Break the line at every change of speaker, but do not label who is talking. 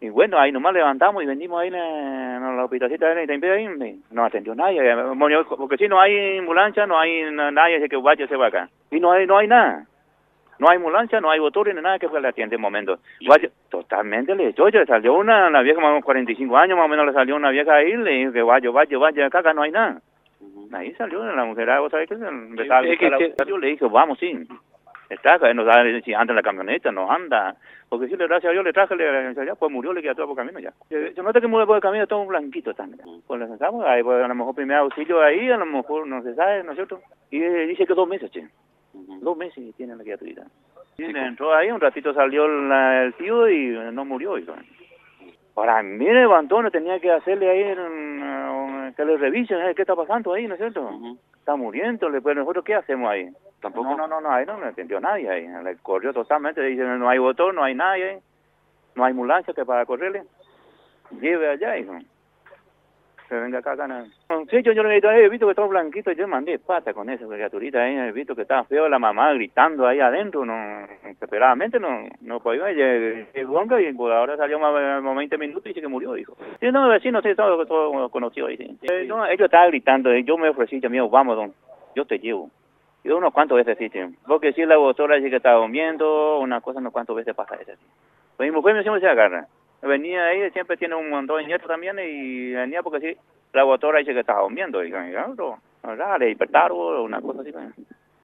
Y bueno, ahí nomás levantamos y venimos ahí en la hospitalcita de ahí, no atendió nadie, porque si no hay ambulancia, no hay nadie que vaya se va acá. Y no hay nada. No hay ambulancia, no hay motores, ni nada que fue la atiende en momento. Vaya, totalmente le salió una vieja más o menos 45 años, más o menos le salió una vieja ahí, le dijo que vaya, acá no hay nada. Ahí salió la mujer, ¿sabes qué? Yo le dije, vamos, sí. Está, no sabe si anda en la camioneta, no anda. Porque si le gracias a Dios le traje, ya, pues murió, le quedó todo por camino ya. Se nota que murió por el camino todo un blanquito también. Pues le sentamos, ahí, pues, a lo mejor primer auxilio ahí, a lo mejor no se sabe, ¿no es cierto? Y dice que 2 meses, che. 2 meses tiene la criaturita. Y le entró ahí, un ratito salió el tío y no murió, hijo. Ahora, mire, Antonio, tenía que hacerle ahí, que le revisen, qué está pasando ahí, ¿no es cierto? Está muriendo, pues nosotros, ¿qué hacemos ahí?
Tampoco.
No, ahí no le atendió nadie ahí, le corrió totalmente, dice, no hay botón, no hay nadie ahí, no hay ambulancia que para correrle, lleve allá, hijo. Se venga acá, nada. Sí, yo le he visto que estaba blanquito, yo mandé pata con esa criaturita ahí, he visto que estaba feo la mamá gritando ahí adentro, no, desesperadamente no podía, llegó y pues ahora salió más 20 minutos y dice que murió, dijo. Sí, no, vecino, sí, todo conocido ahí, sí. No, ellos estaban gritando, yo me ofrecí, yo mío, vamos, don, yo te llevo. Y unos cuantos veces sí, porque si la doctora dice que estaba durmiendo, una cosa, unos cuantos veces pasa eso, sí. Pues mi mujer siempre se agarra. Venía ahí, siempre tiene un montón de nietos también, y venía porque sí, la doctora dice que estaba durmiendo, y le despertaron, una cosa así.